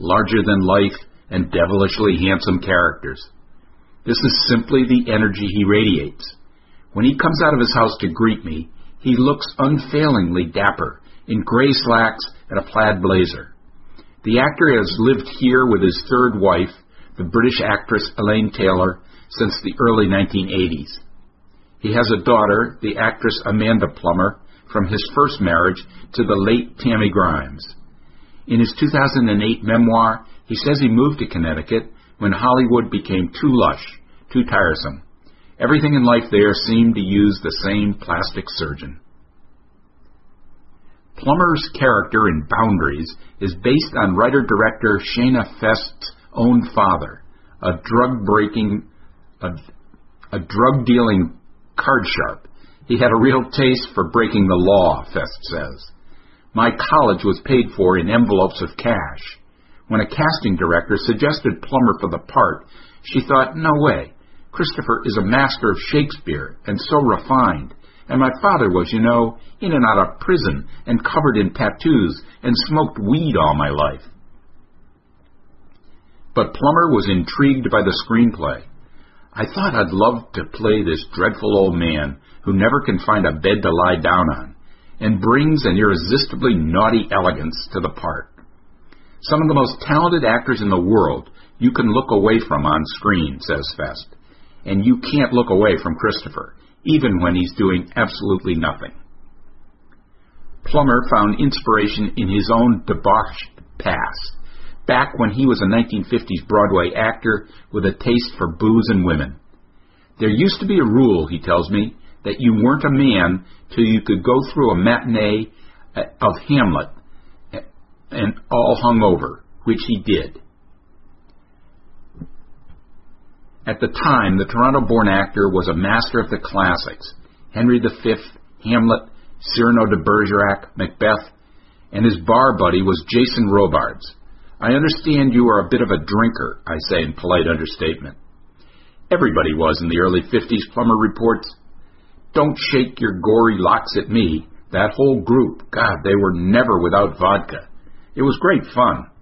larger-than-life, and devilishly handsome characters. This is simply the energy he radiates. When he comes out of his house to greet me, he looks unfailingly dapper, in gray slacks and a plaid blazer. The actor has lived here with his third wife, the British actress Elaine Taylor, since the early 1980s. He has a daughter, the actress Amanda Plummer, from his first marriage to the late Tammy Grimes. In his 2008 memoir, he says he moved to Connecticut when Hollywood became too lush, too tiresome. Everything in life there seemed to use the same plastic surgeon. Plummer's character in Boundaries is based on writer-director Shana Fest's own father, a drug-dealing card sharp. He had a real taste for breaking the law, Fest says. My college was paid for in envelopes of cash. When a casting director suggested Plummer for the part, she thought, no way. Christopher is a master of Shakespeare and so refined. And my father was, in and out of prison and covered in tattoos and smoked weed all my life. But Plummer was intrigued by the screenplay. I thought I'd love to play this dreadful old man who never can find a bed to lie down on and brings an irresistibly naughty elegance to the part. Some of the most talented actors in the world you can look away from on screen, says Fest, and you can't look away from Christopher, even when he's doing absolutely nothing. Plummer found inspiration in his own debauched past, back when he was a 1950s Broadway actor with a taste for booze and women. There used to be a rule, he tells me, that you weren't a man till you could go through a matinee of Hamlet and all hungover, which he did. At the time, the Toronto-born actor was a master of the classics, Henry V, Hamlet, Cyrano de Bergerac, Macbeth, and his bar buddy was Jason Robards. I understand you are a bit of a drinker, I say in polite understatement. Everybody was in the early 50s, Plummer reports. Don't shake your gory locks at me. That whole group, God, they were never without vodka. It was great fun.